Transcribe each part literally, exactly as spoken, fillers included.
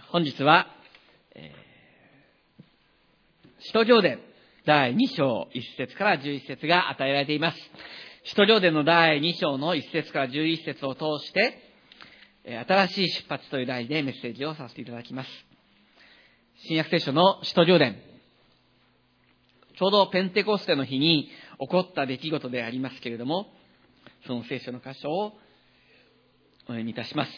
本日は、えー、使徒行伝だいに章いち節からじゅういち節が与えられています。使徒行伝のだいに章のいち節からじゅういち節を通して、新しい出発という題でメッセージをさせていただきます。新約聖書の使徒行伝、ちょうどペンテコステの日に起こった出来事でありますけれども、その聖書の箇所をお読みいたします。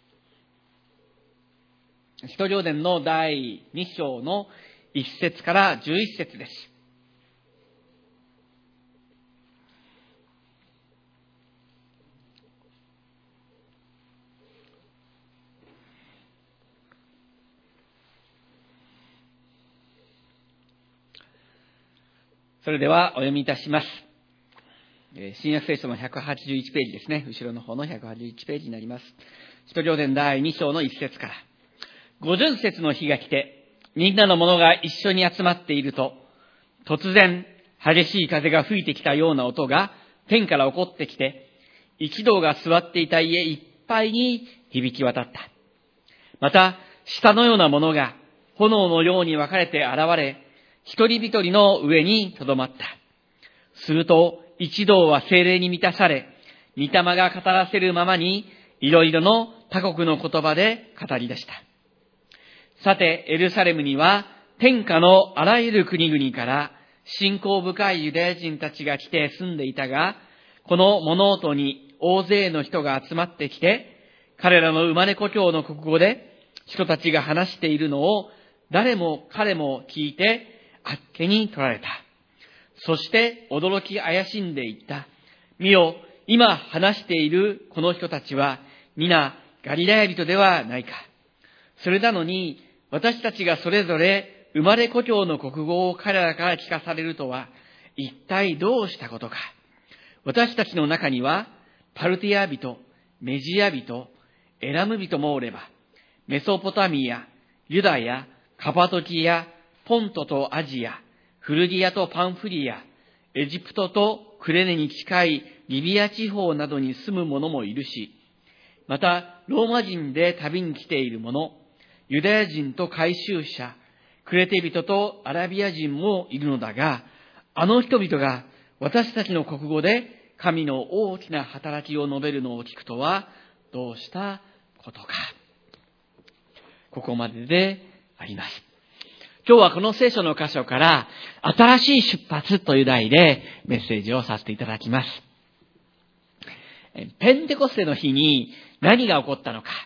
使徒行伝のだいに章のいち節からじゅういち節です。それではお読みいたします。新約聖書のひゃくはちじゅういちページですね。後ろの方のひゃくはちじゅういちページになります。使徒行伝だいに章のいち節から。五巡節の日が来て、みんなの者が一緒に集まっていると、突然激しい風が吹いてきたような音が天から起こってきて、一同が座っていた家いっぱいに響き渡った。また、舌のようなものが炎のように分かれて現れ、一人一人の上にとどまった。すると、一同は聖霊に満たされ、御霊が語らせるままに、いろいろの他国の言葉で語り出した。さて、エルサレムには、天下のあらゆる国々から、信仰深いユダヤ人たちが来て住んでいたが、この物音に大勢の人が集まってきて、彼らの生まれ故郷の国語で、人たちが話しているのを、誰も彼も聞いて、あっけに取られた。そして驚き怪しんでいった。見よ、今話しているこの人たちは皆ガリラヤ人ではないか。それなのに私たちがそれぞれ生まれ故郷の国語を彼らから聞かされるとは一体どうしたことか。私たちの中にはパルティア人、メジア人、エラム人もおれば、メソポタミア、ユダヤ、カパドキア、ポントとアジア、フルギアとパンフリア、エジプトとクレネに近いリビア地方などに住む者もいるし、またローマ人で旅に来ている者、ユダヤ人と改宗者、クレテ人とアラビア人もいるのだが、あの人々が私たちの国語で神の大きな働きを述べるのを聞くとはどうしたことか。ここまでであります。今日はこの聖書の箇所から新しい出発という題でメッセージをさせていただきます。ペンテコステの日に何が起こったのか。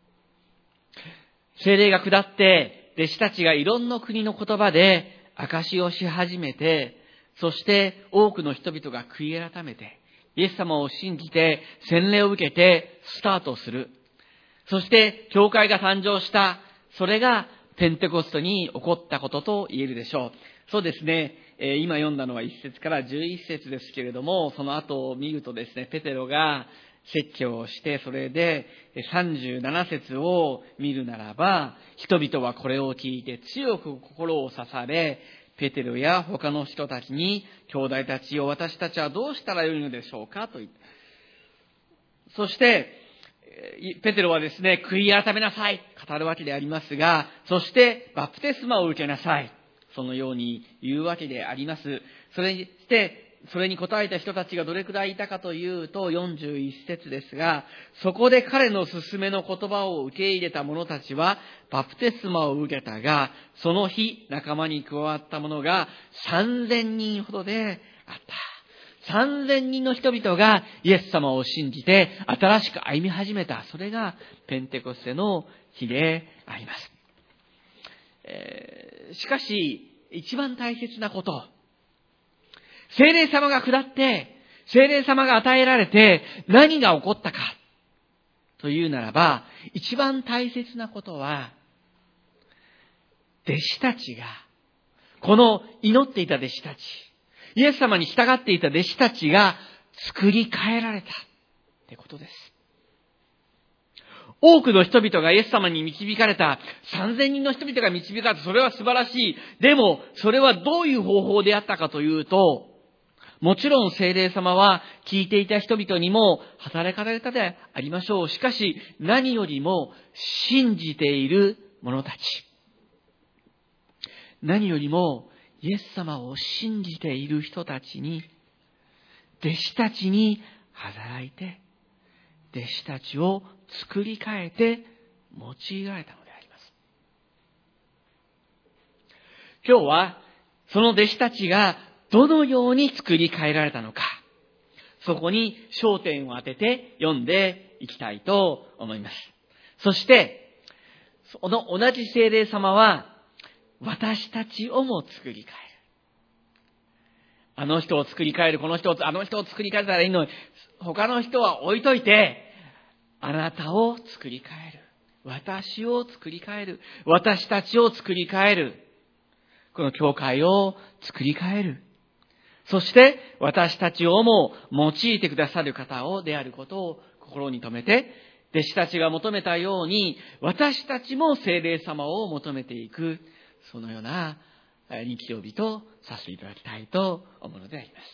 聖霊が下って弟子たちがいろんな国の言葉で証しをし始めて、そして多くの人々が悔い改めてイエス様を信じて洗礼を受けてスタートする。そして教会が誕生した。それがペンテコストに起こったことと言えるでしょう。そうですね、えー、今読んだのはいち節からじゅういち節ですけれども、その後を見るとですね、ペテロが説教をして、それでさんじゅうなな節を見るならば、人々はこれを聞いて強く心を刺され、ペテロや他の人たちに、兄弟たちを私たちはどうしたらよいのでしょうかと言って、そしてペテロはですね、悔い改めなさい、語るわけでありますが、そしてバプテスマを受けなさい、そのように言うわけであります。それにして、それに答えた人たちがどれくらいいたかというと、よんじゅういち節ですが、そこで彼の勧めの言葉を受け入れた者たちは、バプテスマを受けたが、その日仲間に加わった者がさんぜんにんほどであった。さんぜんにんの人々がイエス様を信じて新しく歩み始めた。それがペンテコステの日であります。えー、しかし、一番大切なこと。聖霊様が下って、聖霊様が与えられて何が起こったかというならば、一番大切なことは、弟子たちが、この祈っていた弟子たち、イエス様に従っていた弟子たちが作り変えられたってことです。多くの人々がイエス様に導かれた。さんぜんにんの人々が導かれた。それは素晴らしい。でも、それはどういう方法であったかというと、もちろん聖霊様は聞いていた人々にも働かれたでありましょう。しかし、何よりも信じている者たち、何よりもイエス様を信じている人たちに、弟子たちに働いて、弟子たちを作り変えて用いられたのであります。今日はその弟子たちがどのように作り変えられたのか、そこに焦点を当てて読んでいきたいと思います。そして、その同じ聖霊様は私たちをも作り変える。あの人を作り変える、この人を、あの人を作り変えたらいいのに、他の人は置いといて、あなたを作り変える。私を作り変える。私たちを作り変える。この教会を作り変える。そして私たちをも用いてくださる方をであることを心に留めて、弟子たちが求めたように私たちも聖霊様を求めていく、そのような日曜日とさせていただきたいと思うのであります。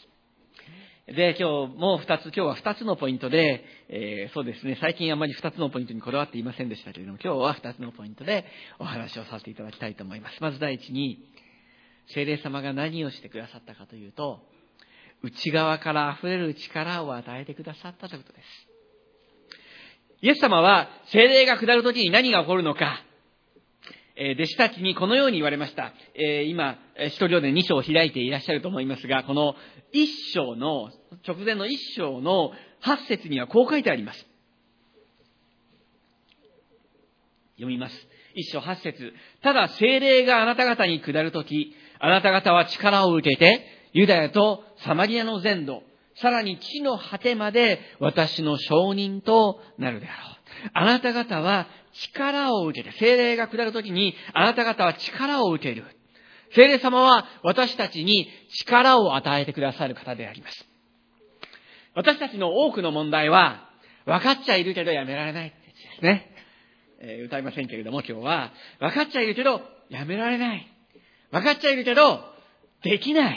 で、今日も二つ、今日は二つのポイントで、えー、そうですね、最近あまり二つのポイントにこだわっていませんでしたけれども、今日は二つのポイントでお話をさせていただきたいと思います。まず第一に、聖霊様が何をしてくださったかというと、内側から溢れる力を与えてくださったということです。イエス様は聖霊が下るときに何が起こるのか、えー、弟子たちにこのように言われました。えー、今、使徒行伝に章を開いていらっしゃると思いますが、この一章の、直前の一章の八節にはこう書いてあります。読みます。一章八節。ただ聖霊があなた方に下るとき、あなた方は力を受けて、ユダヤとサマリアの全土、さらに地の果てまで私の証人となるであろう。あなた方は力を受けて、聖霊が下るときにあなた方は力を受ける。聖霊様は私たちに力を与えてくださる方であります。私たちの多くの問題は、分かっちゃいるけどやめられないですね。えー、歌いませんけれども今日は、分かっちゃいるけどやめられない。分かっちゃいるけどできない。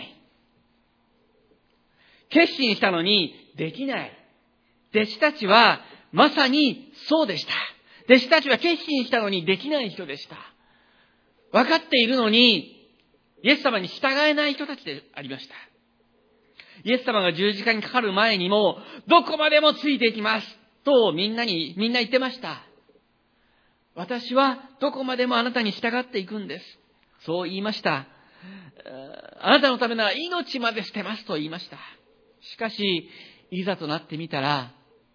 決心したのにできない。弟子たちはまさにそうでした。弟子たちは決心したのにできない人でした。分かっているのにイエス様に従えない人たちでありました。イエス様が十字架にかかる前にも、どこまでもついていきますとみんなに、みんな言ってました。私はどこまでもあなたに従っていくんです。そう言いました。あなたのためなら命まで捨てますと言いました。しかし、いざとなってみたら、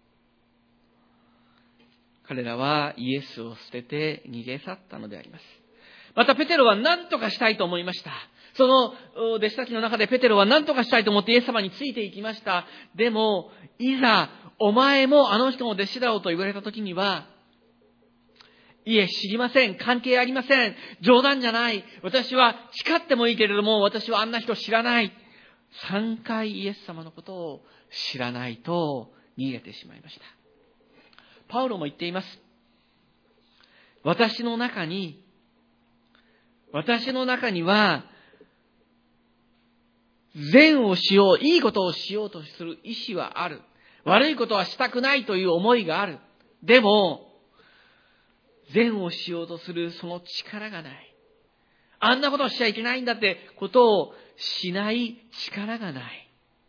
彼らはイエスを捨てて逃げ去ったのであります。またペテロは何とかしたいと思いました。その弟子たちの中でペテロは何とかしたいと思ってイエス様についていきました。でも、いざ、お前もあの人も弟子だろうと言われたときには、いえ、知りません。関係ありません。冗談じゃない。私は誓ってもいいけれども、私はあんな人知らない。三回イエス様のことを知らないと逃げてしまいました。パウロも言っています。私の中に、私の中には、善をしよう、いいことをしようとする意志はある。悪いことはしたくないという思いがある。でも、善をしようとするその力がない。あんなことをしちゃいけないんだってことをしない力がない。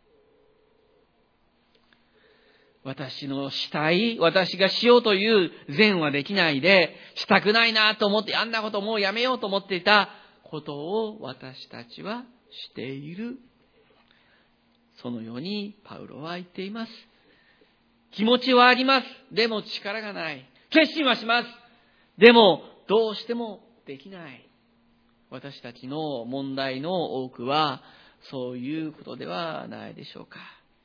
私のしたい、私がしようという善はできないで、したくないなと思って、あんなこともうやめようと思っていたことを私たちはしている。そのようにパウロは言っています。気持ちはあります。でも力がない。決心はします。でもどうしてもできない。私たちの問題の多くはそういうことではないでしょうか。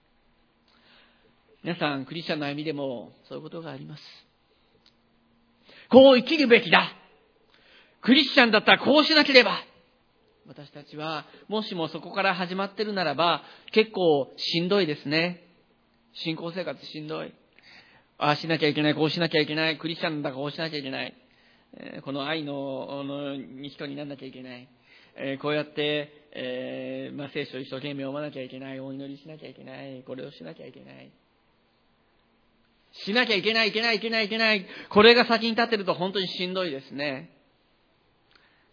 皆さん、クリスチャンの歩みでもそういうことがあります。こう生きるべきだ。クリスチャンだったらこうしなければ。私たちはもしもそこから始まってるならば結構しんどいですね。信仰生活しんどい。ああしなきゃいけない、こうしなきゃいけない、クリスチャンだからこうしなきゃいけない、えー、この愛のの人にならなきゃいけない、えー、こうやって、えーまあ、聖書を一生懸命読まなきゃいけない、お祈りしなきゃいけない、これをしなきゃいけない、しなきゃいけない、いけない、いけない、いけない、これが先に立ってると本当にしんどいですね。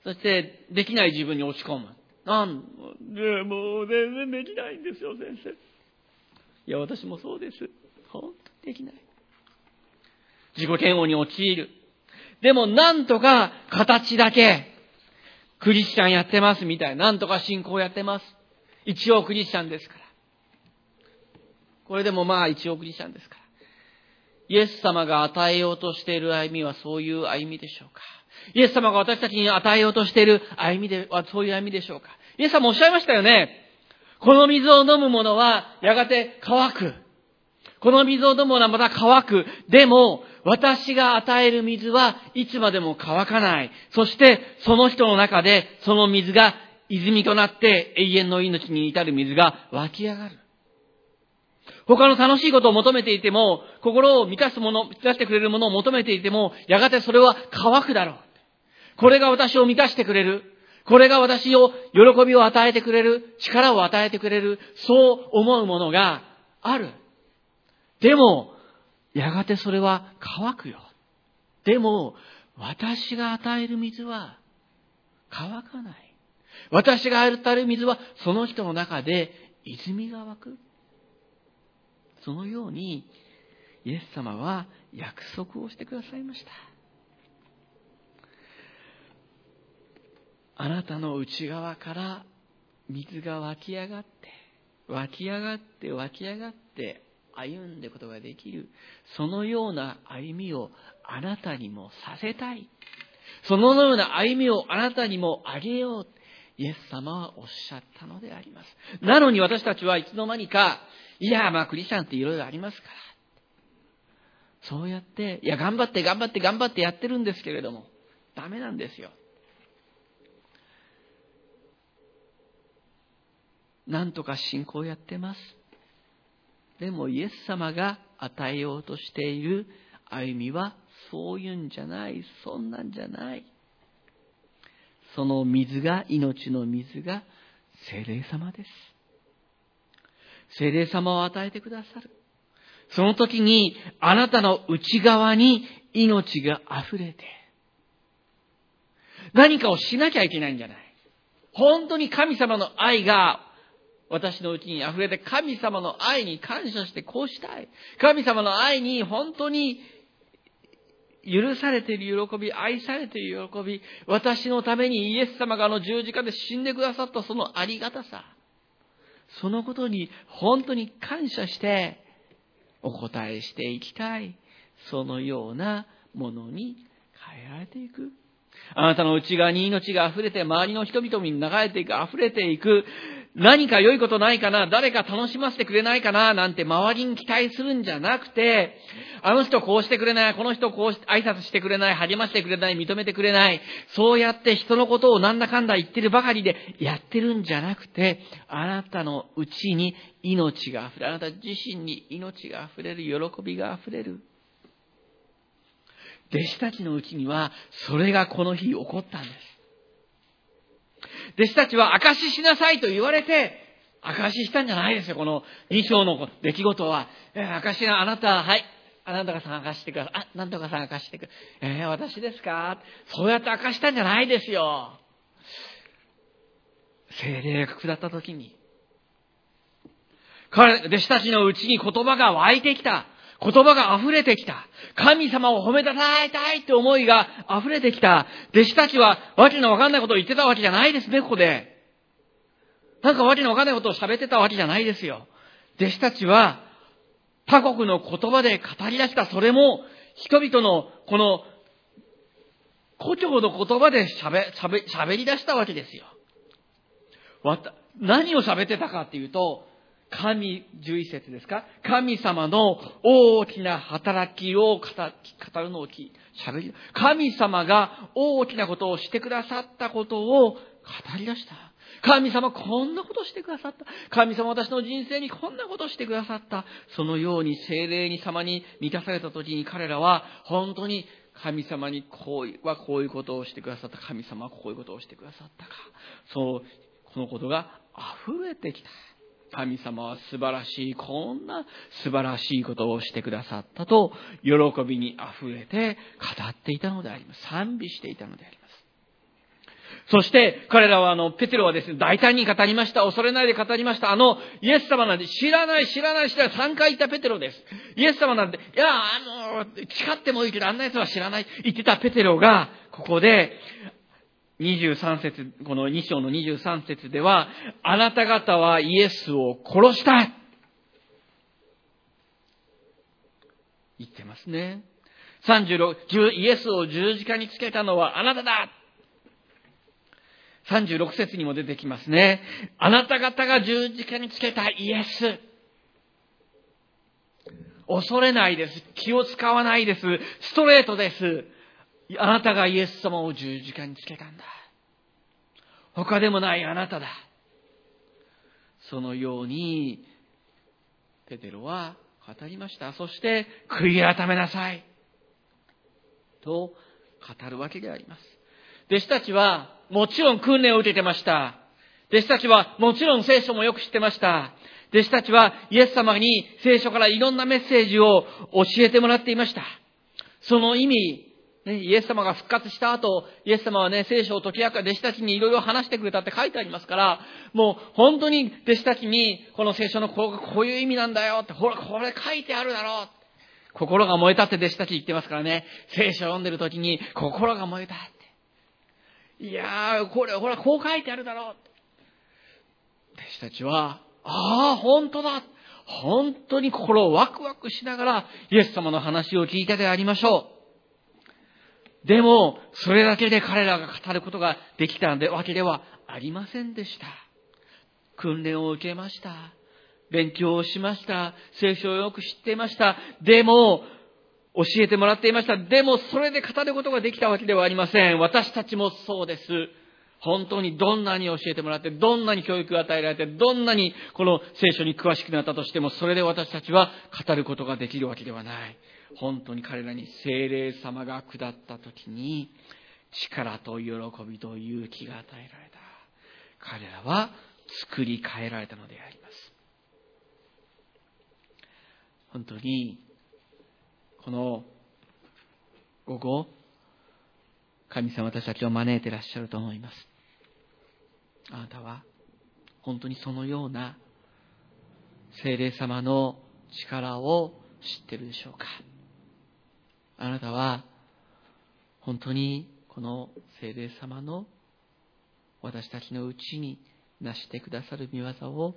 そしてできない自分に落ち込む。なんでもう全然できないんですよ、先生。いや、私もそうです。本当にできない。自己嫌悪に陥る。でもなんとか形だけクリスチャンやってますみたいな。なんとか信仰やってます。一応クリスチャンですから。これでもまあ一応クリスチャンですから。イエス様が与えようとしている歩みはそういう歩みでしょうか。イエス様が私たちに与えようとしている歩みではそういう歩みでしょうか。イエス様おっしゃいましたよね。この水を飲む者はやがて乾く。この水を飲む者はまた乾く。でも私が与える水はいつまでも乾かない。そしてその人の中でその水が泉となって永遠の命に至る水が湧き上がる。他の楽しいことを求めていても、心を満たすもの、満たしてくれるものを求めていても、やがてそれは乾くだろう。これが私を満たしてくれる。これが私を喜びを与えてくれる。力を与えてくれる。そう思うものがある。でも、やがてそれは乾くよ。でも、私が与える水は乾かない。私が与える水はその人の中で泉が湧く。そのように、イエス様は約束をしてくださいました。あなたの内側から水が湧き上がって、湧き上がって、湧き上がって、歩んでいくことができる。そのような歩みをあなたにもさせたい。そのような歩みをあなたにもあげよう。イエス様はおっしゃったのであります。なのに私たちはいつの間にか、いや、まあクリスチャンっていろいろありますから。そうやって、いや、頑張って頑張って頑張ってやってるんですけれども、ダメなんですよ。なんとか信仰やってます。でもイエス様が与えようとしている歩みはそういうんじゃない、そんなんじゃない。その水が、命の水が聖霊様です。聖霊様を与えてくださる。その時にあなたの内側に命が溢れて、何かをしなきゃいけないんじゃない。本当に神様の愛が私のうちに溢れて、神様の愛に感謝してこうしたい。神様の愛に本当に許されている喜び、愛されている喜び、私のためにイエス様があの十字架で死んでくださったそのありがたさ、そのことに本当に感謝してお答えしていきたい。そのようなものに変えられていく。あなたの内側に命が溢れて、周りの人々に流れていく、溢れていく。何か良いことないかな、誰か楽しませてくれないかな、なんて周りに期待するんじゃなくて、あの人こうしてくれない、この人こうして挨拶してくれない、励ましてくれない、認めてくれない。そうやって人のことをなんだかんだ言ってるばかりでやってるんじゃなくて、あなたの内に命が溢れる。あなた自身に命が溢れる、喜びが溢れる。弟子たちのうちにはそれがこの日起こったんです。弟子たちは証ししなさいと言われて証ししたんじゃないですよ。このに章の出来事は、えー、証しな、あなた、はい、あなたがさん証してください。あ、なんとかさん証してください。えー、私ですか？そうやって証したんじゃないですよ。聖霊が下った時に、彼、弟子たちのうちに言葉が湧いてきた。言葉が溢れてきた。神様を褒めたたえたいって思いが溢れてきた。弟子たちはわけのわかんないことを言ってたわけじゃないですね、ここで。なんかわけのわかんないことを喋ってたわけじゃないですよ。弟子たちは他国の言葉で語り出した。それも人々のこの故郷の言葉で喋、喋、喋り出したわけですよ。わた、何を喋ってたかっていうと、神、じゅういち節ですか？神様の大きな働きを語るのを聞いて、喋り、神様が大きなことをしてくださったことを語り出した。神様こんなことしてくださった。神様私の人生にこんなことしてくださった。そのように聖霊に様に満たされた時に彼らは本当に神様にこうはこういうことをしてくださった。神様はこういうことをしてくださったか。そう、このことが溢れてきた。神様は素晴らしい、こんな素晴らしいことをしてくださったと、喜びにあふれて語っていたのであります。賛美していたのであります。 そして彼らはあのペテロはですね、大胆に語りました。恐れないで語りました。あのイエス様なんて知らない知らない知らないさんかい言ったペテロです。イエス様なんて、いやあの誓ってもいいけどあんな奴は知らない言ってたペテロが、ここでにじゅうさん節、このに章のにじゅうさん節では、あなた方はイエスを殺した。言ってますね。さんじゅうろく、イエスを十字架につけたのはあなただ。さんじゅうろく節にも出てきますね。あなた方が十字架につけたイエス。恐れないです。気を使わないです。ストレートです。あなたがイエス様を十字架につけたんだ。他でもないあなただ。そのようにペテロは語りました。そして悔い改めなさいと語るわけであります。弟子たちはもちろん訓練を受けてました。弟子たちはもちろん聖書もよく知ってました。弟子たちはイエス様に聖書からいろんなメッセージを教えてもらっていました。その意味、ね、イエス様が復活した後、イエス様はね、聖書を解き明か、弟子たちにいろいろ話してくれたって書いてありますから、もう本当に弟子たちにこの聖書のこう、こういう意味なんだよって、ほら、これ書いてあるだろう。心が燃えたって弟子たち言ってますからね、聖書を読んでる時に心が燃えたって。いやー、これ、ほら、こう書いてあるだろうって。弟子たちは、ああ、本当だ。本当に心をワクワクしながらイエス様の話を聞いたでありましょう。でも、それだけで彼らが語ることができたわけではありませんでした。訓練を受けました。勉強をしました。聖書をよく知っていました。でも、教えてもらっていました。でも、それで語ることができたわけではありません。私たちもそうです。本当にどんなに教えてもらって、どんなに教育が与えられて、どんなにこの聖書に詳しくなったとしても、それで私たちは語ることができるわけではない。本当に彼らに聖霊様が下ったときに、力と喜びと勇気が与えられた。彼らは作り変えられたのであります。本当に、この午後、神様私たちを招いていらっしゃると思います。あなたは本当にそのような聖霊様の力を知っているでしょうか。あなたは本当にこの聖霊様の私たちのうちになしてくださる御業を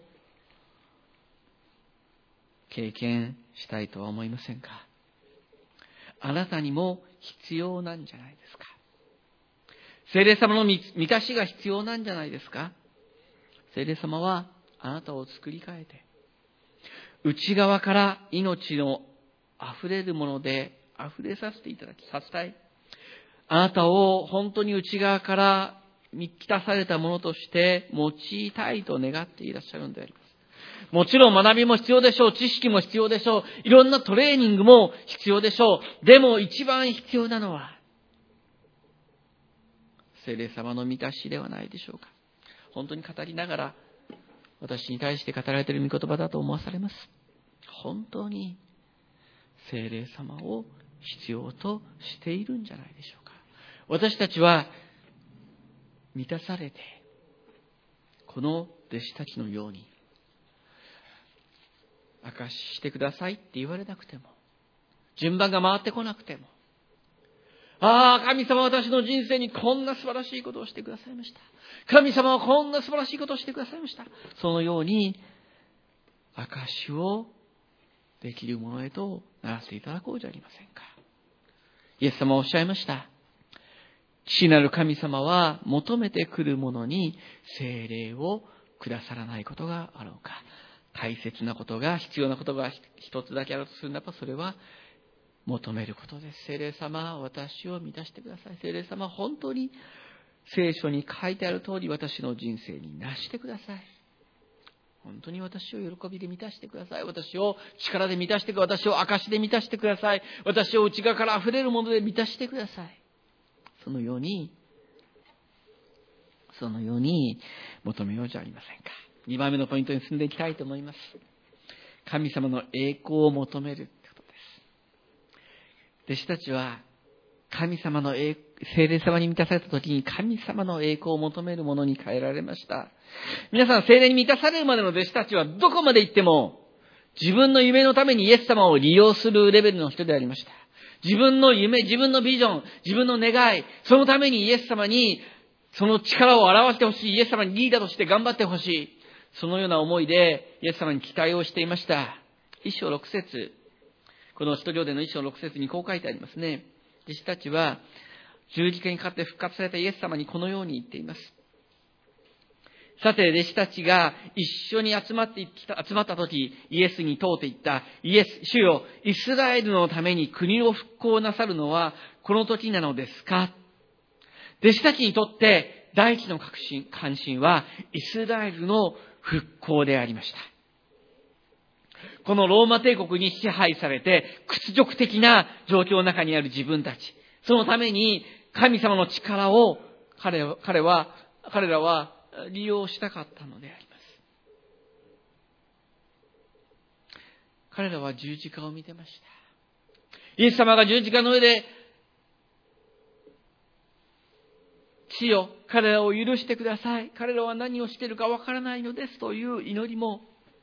経験したいとは思いませんか。あなたにも必要なんじゃないですか。聖霊様の満たしが必要なんじゃないですか。聖霊様はあなたを作り変えて、内側から命の溢れるもので溢れさせていただき、させたい。あなたを本当に内側から満たされたものとして用いたいと願っていらっしゃるんであります。もちろん学びも必要でしょう。知識も必要でしょう。いろんなトレーニングも必要でしょう。でも一番必要なのは聖霊様の満たしではないでしょうか。本当に語りながら私に対して語られている御言葉だと思わされます。本当に聖霊様を必要としているんじゃないでしょうか。私たちは満たされて、この弟子たちのように証ししてくださいって言われなくても、順番が回ってこなくても、ああ、神様は私の人生にこんな素晴らしいことをしてくださいました。神様はこんな素晴らしいことをしてくださいました。そのように証しをできるものへとならせていただこうじゃありませんか。イエス様はおっしゃいました。父なる神様は求めてくるものに聖霊をくださらないことがあろうか。大切なことが、必要なことが一つだけあるとするならば、それは求めることです。聖霊様、私を満たしてください。聖霊様、本当に聖書に書いてある通り私の人生になしてください。本当に私を喜びで満たしてください。私を力で満たしてください。私を証で満たしてください。私を内側から溢れるもので満たしてください。そのように、そのように求めようじゃありませんか。にばんめのポイントに進んでいきたいと思います。神様の栄光を求めるということです。弟子たちは神様の栄聖霊様に満たされた時に神様の栄光を求めるものに変えられました。皆さん、聖霊に満たされるまでの弟子たちはどこまで行っても自分の夢のためにイエス様を利用するレベルの人でありました。自分の夢、自分のビジョン、自分の願い、そのためにイエス様にその力を表してほしい、イエス様にリーダーとして頑張ってほしい、そのような思いでイエス様に期待をしていました。一章六節、この使徒行伝の一章六節にこう書いてありますね。弟子たちは十字架にかかって復活されたイエス様にこのように言っています。さて、弟子たちが一緒に集まってきた、集まった時、イエスに問うて言った。イエス、主よ、イスラエルのために国を復興なさるのはこの時なのですか？弟子たちにとって第一の確信、関心はイスラエルの復興でありました。このローマ帝国に支配されて屈辱的な状況の中にある自分たち、そのために神様の力を彼は、彼は、彼らは利用したかったのであります。彼らは十字架を見てました。イエス様が十字架の上で、主よ、彼らを許してください。彼らは何をしているかわからないのですという祈りも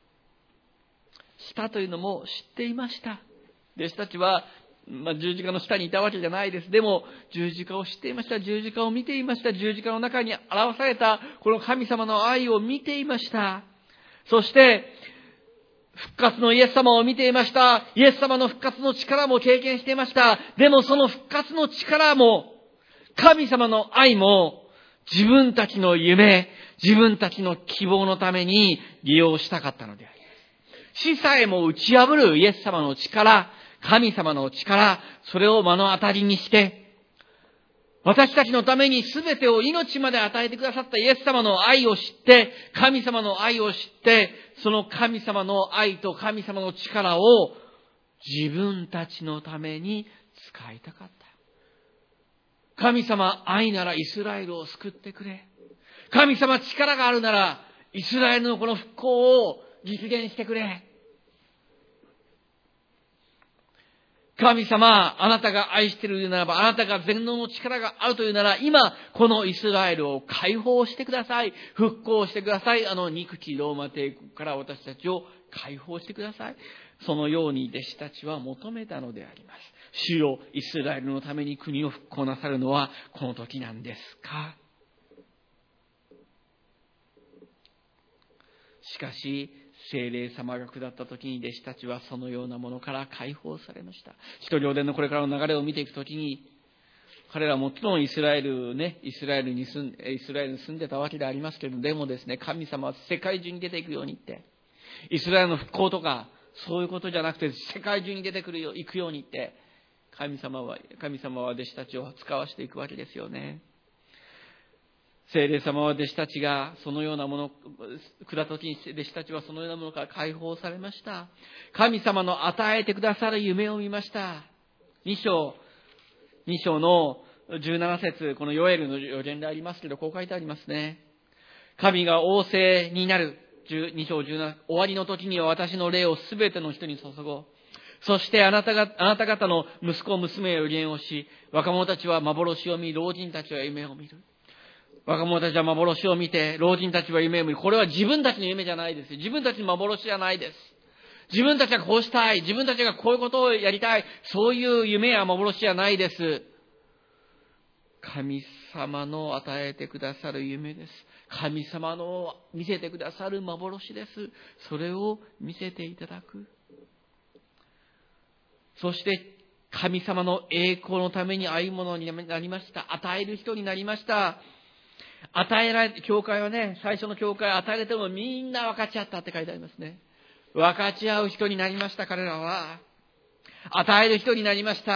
したというのも知っていました。弟子たちは、まあ、十字架の下にいたわけじゃないです。でも十字架を知っていました。十字架を見ていました。十字架の中に表されたこの神様の愛を見ていました。そして復活のイエス様を見ていました。イエス様の復活の力も経験していました。でもその復活の力も神様の愛も自分たちの夢、自分たちの希望のために利用したかったのであります。死さえも打ち破るイエス様の力、神様の力、それを目の当たりにして、私たちのために全てを命まで与えてくださったイエス様の愛を知って、神様の愛を知って、その神様の愛と神様の力を自分たちのために使いたかった。神様愛ならイスラエルを救ってくれ。神様力があるならイスラエルのこの復興を実現してくれ。神様、あなたが愛しているならば、あなたが全能の力があるというなら、今、このイスラエルを解放してください。復興してください。あの憎きローマ帝国から私たちを解放してください。そのように弟子たちは求めたのであります。主よ、イスラエルのために国を復興なさるのはこの時なんですか？しかし、聖霊様が下った時に弟子たちはそのようなものから解放されました。使徒行伝のこれからの流れを見ていく時に、彼らはもちろんイスラエルね、イスラエルに住んで、イスラエルに住んでたわけでありますけれど、でもですね、神様は世界中に出ていくようにって、イスラエルの復興とかそういうことじゃなくて世界中に出てくるよ、行くようにって、神様は神様は弟子たちを使わしていくわけですよね。聖霊様は弟子たちがそのようなもの、下った時に弟子たちはそのようなものから解放されました。神様の与えてくださる夢を見ました。に章、に章のじゅうなな節、このヨエルの予言でありますけど、こう書いてありますね。神が仰せになる、に章じゅうなな、終わりの時には私の霊をすべての人に注ごう。そしてあなたが、あなた方の息子、娘へ予言をし、若者たちは幻を見、老人たちは夢を見る。若者たちは幻を見て、老人たちは夢を見る。これは自分たちの夢じゃないです。自分たちの幻じゃないです。自分たちがこうしたい。自分たちがこういうことをやりたい。そういう夢や幻じゃないです。神様の与えてくださる夢です。神様の見せてくださる幻です。それを見せていただく。そして神様の栄光のために歩むものになりました。与える人になりました。与えられ、教会はね、最初の教会は与えられてもみんな分かち合ったって書いてありますね。分かち合う人になりました、彼らは。与える人になりました。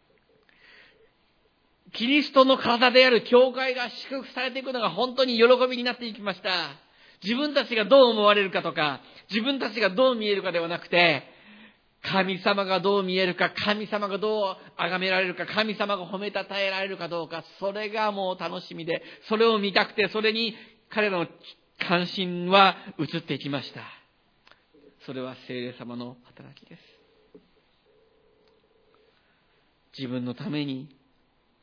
キリストの体である教会が祝福されていくのが本当に喜びになっていきました。自分たちがどう思われるかとか、自分たちがどう見えるかではなくて、神様がどう見えるか、神様がどう崇められるか、神様が褒めたたえられるかどうか、それがもう楽しみで、それを見たくて、それに彼らの関心は移っていきました。それは聖霊様の働きです。自分のために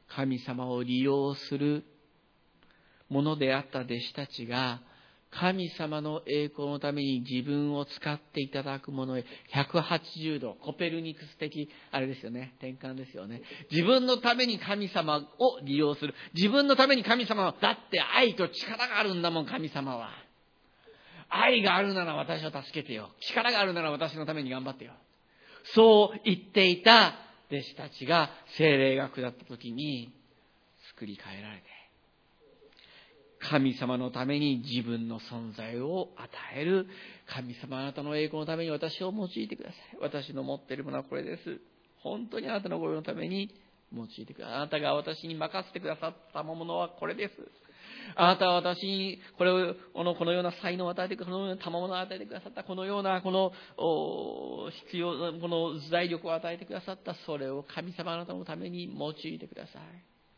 神様を利用するものであった弟子たちが、神様の栄光のために自分を使っていただくものへひゃくはちじゅうど、コペルニクス的、あれですよね、転換ですよね。自分のために神様を利用する。自分のために神様は、だって愛と力があるんだもん、神様は。愛があるなら私を助けてよ。力があるなら私のために頑張ってよ。そう言っていた弟子たちが聖霊が下った時に作り変えられて、神様のために自分の存在を与える。神様、あなたの栄光のために私を用いてください。私の持っているものはこれです。本当にあなたのご用のために用いてください。あなたが私に任せてくださったものはこれです。あなたは私にこれをこのこのような才能を与えてくださった、このような賜物を与えてくださった、このようなこの必要この財力を与えてくださった。それを神様、あなたのために用いてください。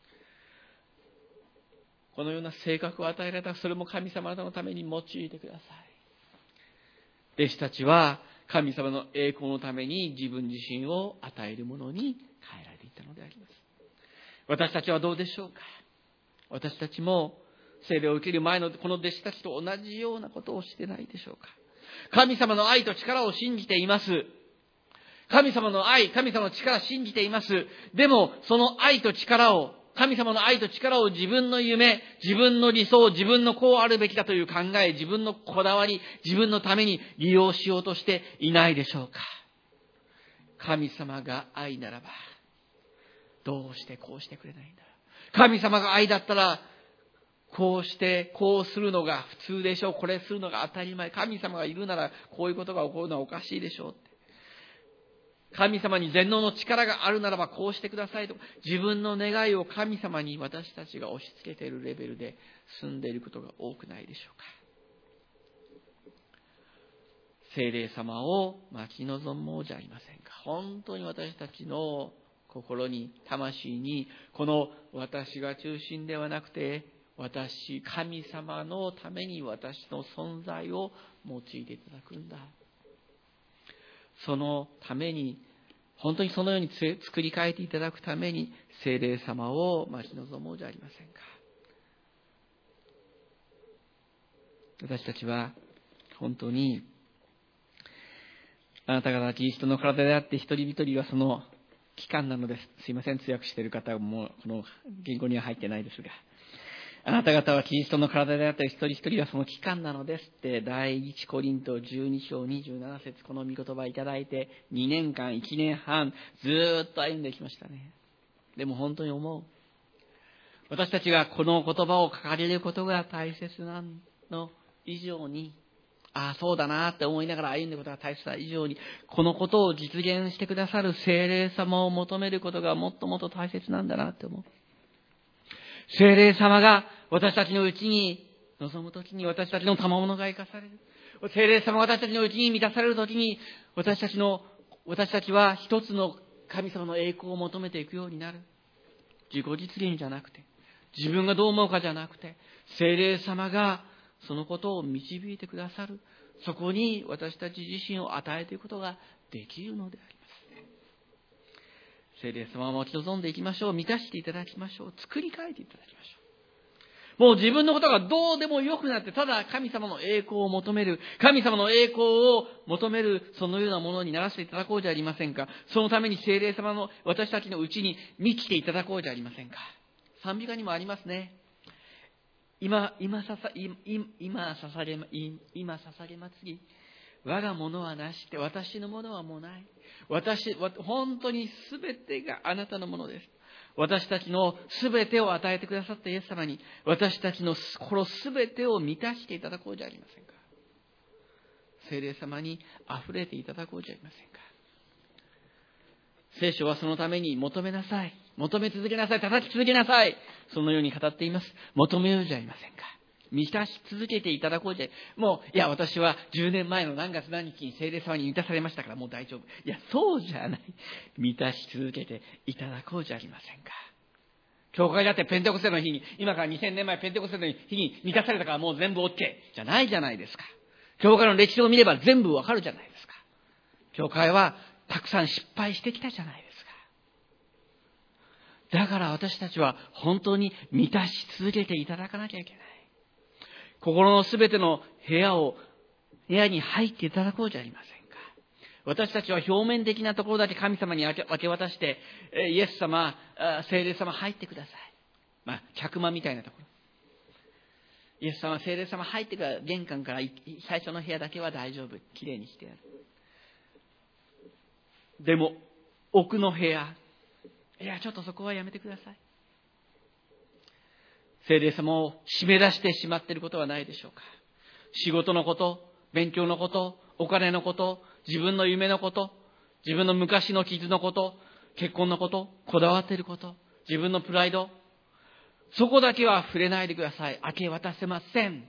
このような性格を与えられた、それも神様、あなたのために用いてください。弟子たちは神様の栄光のために自分自身を与えるものに変えられていったのであります。私たちはどうでしょうか。私たちも聖霊を受ける前のこの弟子たちと同じようなことをしてないでしょうか。神様の愛と力を信じています。神様の愛、神様の力を信じています。でもその愛と力を、神様の愛と力を自分の夢、自分の理想、自分のこうあるべきだという考え、自分のこだわり、自分のために利用しようとしていないでしょうか。神様が愛ならば、どうしてこうしてくれないんだ。神様が愛だったら、こうしてこうするのが普通でしょう。これするのが当たり前。神様がいるならこういうことが起こるのはおかしいでしょうって。神様に全能の力があるならばこうしてくださいと、自分の願いを神様に私たちが押し付けているレベルで住んでいることが多くないでしょうか。聖霊様を待ち望もうじゃありませんか。本当に私たちの心に、魂に、この私が中心ではなくて、私、神様のために私の存在を用いていただくんだ。そのために、本当にそのように作り変えていただくために、聖霊様を待ち望もうじゃありませんか。私たちは本当に、あなた方はキリストの体であって一人一人はその器官なのです。すいません、通訳している方はもうこの言語には入ってないですが、あなた方はキリストの体であって一人一人はその器官なのですって第一コリントじゅうに章にじゅうなな節、この御言葉いただいてにねんかんいちねんはんずーっと歩んできましたね。でも本当に思う、私たちがこの言葉を掲げることが大切なの以上に、ああそうだなって思いながら歩んでいることが大切な以上に、このことを実現してくださる聖霊様を求めることがもっともっと大切なんだなって思う。聖霊様が私たちのうちに望むときに、私たちの賜物が生かされる。聖霊様が私たちのうちに満たされるときに、私たちの私たちは一つの神様の栄光を求めていくようになる。自己実現じゃなくて、自分がどう思うかじゃなくて、聖霊様がそのことを導いてくださる。そこに私たち自身を与えていくことができるのであります。聖霊様を待ち望んでいきましょう。満たしていただきましょう。作り変えていただきましょう。もう自分のことがどうでもよくなって、ただ神様の栄光を求める、神様の栄光を求める、そのようなものにならせていただこうじゃありませんか。そのために聖霊様の私たちのうちに満ちていただこうじゃありませんか。賛美歌にもありますね。今、今ささ、今、今捧げ、今捧げ祭り。我がものはなしって、私のものはもうない。私、本当に全てがあなたのものです。私たちの全てを与えてくださったイエス様に、私たちの心全てを満たしていただこうじゃありませんか。聖霊様に溢れていただこうじゃありませんか。聖書はそのために求めなさい。求め続けなさい。叩き続けなさい。そのように語っています。求めようじゃありませんか。満たし続けていただこうじゃ、もう、いや、私はじゅうねんまえの何月何日に聖霊様に満たされましたからもう大丈夫。いや、そうじゃない。満たし続けていただこうじゃありませんか。教会だってペンテコステの日に、今からにせんねんまえペンテコステの日に満たされたからもう全部 OK じゃないじゃないですか。教会の歴史を見れば全部わかるじゃないですか。教会はたくさん失敗してきたじゃないですか。 だから私たちは本当に満たし続けていただかなきゃいけない。心のすべての部屋を、部屋に入っていただこうじゃありませんか。私たちは表面的なところだけ神様に明け渡して、イエス様、聖霊様入ってください。まあ、客間みたいなところ。イエス様、聖霊様入ってから、玄関から最初の部屋だけは大丈夫。きれいにしてやる。でも、奥の部屋、いや、ちょっとそこはやめてください。聖霊様を締め出してしまっていることはないでしょうか。仕事のこと、勉強のこと、お金のこと、自分の夢のこと、自分の昔の傷のこと、結婚のこと、こだわっていること、自分のプライド、そこだけは触れないでください。明け渡せません。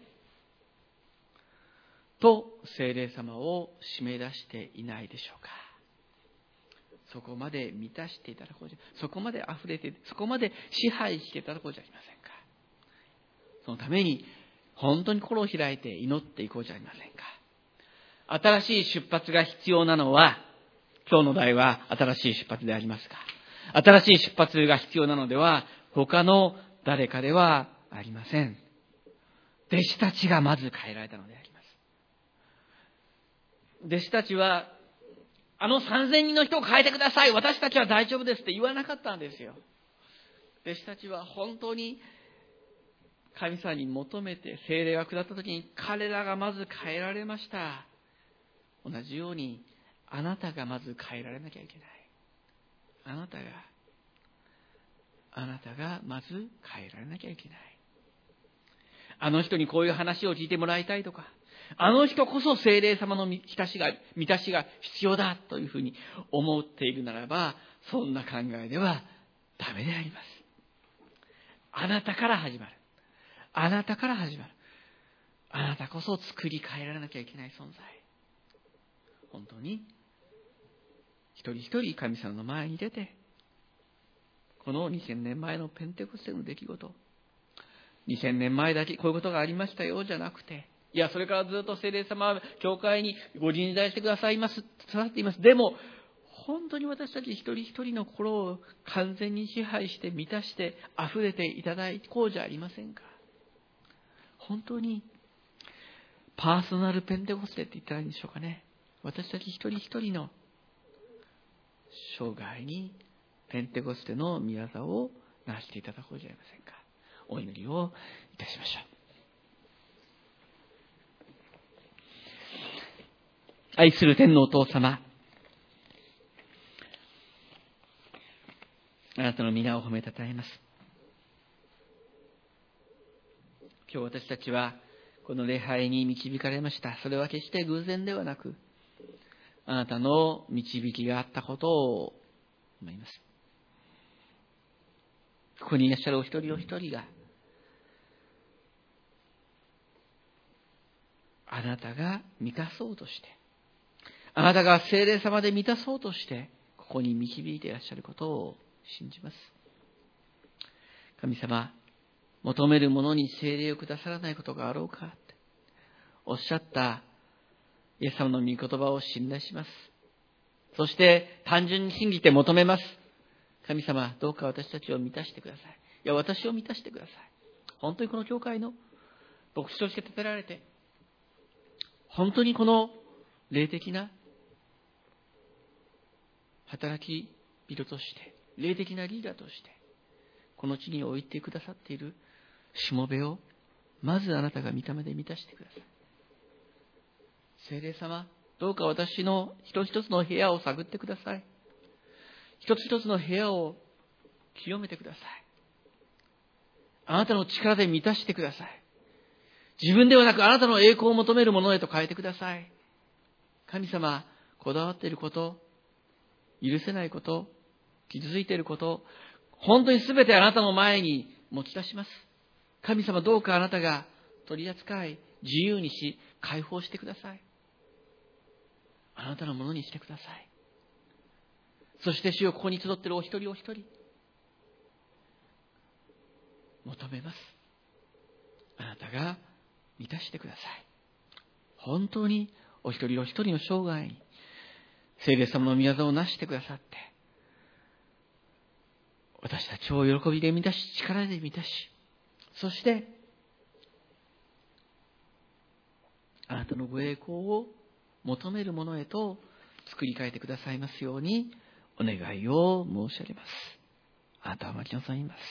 と、聖霊様を締め出していないでしょうか。そこまで満たしていただこうじゃ、そこまで溢れて、そこまで支配していただこうじゃありませんか。そのために、本当に心を開いて祈っていこうじゃありませんか。新しい出発が必要なのは、今日の題は新しい出発でありますが、新しい出発が必要なのでは、他の誰かではありません。弟子たちがまず変えられたのであります。弟子たちは、あのさんぜんにんの人を変えてください。私たちは大丈夫ですって言わなかったんですよ。弟子たちは本当に神様に求めて聖霊が下った時に彼らがまず変えられました。同じようにあなたがまず変えられなきゃいけない。あなたが、あなたがまず変えられなきゃいけない。あの人にこういう話を聞いてもらいたいとか、あの人こそ聖霊様の満たしが、満たしが必要だというふうに思っているならば、そんな考えではダメであります。あなたから始まる。あなたから始まる。あなたこそ作り変えられなきゃいけない存在。本当に一人一人神様の前に出て、このにせんねんまえのペンテコステの出来事、にせんねんまえだけこういうことがありましたよじゃなくて、いや、それからずっと聖霊様は教会にご臨在してくださいます、くださっています。でも、本当に私たち一人一人の心を完全に支配して満たして溢れていただこうじゃありませんか。本当にパーソナルペンテコステって言ったらいいんでしょうかね。私たち一人一人の生涯にペンテコステの御業をなしていただこうじゃありませんか。お祈りをいたしましょう。愛する天のお父様、あなたの皆を褒めたたえます。今日私たちはこの礼拝に導かれました。それは決して偶然ではなく、あなたの導きがあったことを思います。ここにいらっしゃるお一人お一人が、あなたが満たそうとして、あなたが聖霊様で満たそうとして、ここに導いていらっしゃることを信じます。神様、求めるものに聖霊をくださらないことがあろうかっておっしゃったイエス様の御言葉を信頼します。そして単純に信じて求めます。神様、どうか私たちを満たしてください。いや、私を満たしてください。本当にこの教会の牧師として立てられて、本当にこの霊的な働き人として、霊的なリーダーとして、この地に置いてくださっているしもべを、まずあなたが御霊で満たしてください。聖霊様、どうか私の一つ一つの部屋を探ってください。一つ一つの部屋を清めてください。あなたの力で満たしてください。自分ではなくあなたの栄光を求めるものへと変えてください。神様、こだわっていること、許せないこと、傷ついていること、本当に全てあなたの前に持ち出します。神様、どうかあなたが取り扱い、自由にし、解放してください。あなたのものにしてください。そして主よ、ここに集っているお一人お一人、求めます。あなたが満たしてください。本当にお一人お一人の生涯に聖霊様の御業をなしてくださって、 私たちを喜びで満たし、力で満たし、そして、あなたのご栄光を求めるものへと作り変えてくださいますようにお願いを申し上げます。あなたは待ち望みます。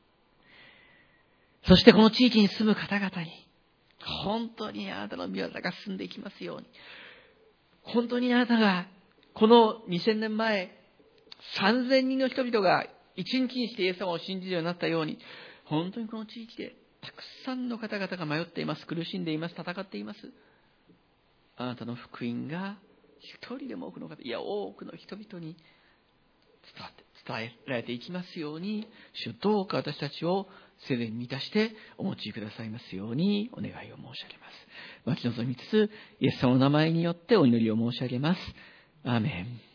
そしてこの地域に住む方々に、本当にあなたの御業が進んでいきますように、本当にあなたがこのにせんねんまえ、さんぜんにんの人々が一日にしてイエス様を信じるようになったように、本当にこの地域でたくさんの方々が迷っています、苦しんでいます、戦っています。あなたの福音が一人でも多くの方、いや多くの人々に伝って伝えられていきますように、主どうか私たちを聖霊に満たしてお持ちくださいますようにお願いを申し上げます。待ち望みつつ、イエス様の名前によってお祈りを申し上げます。アーメン。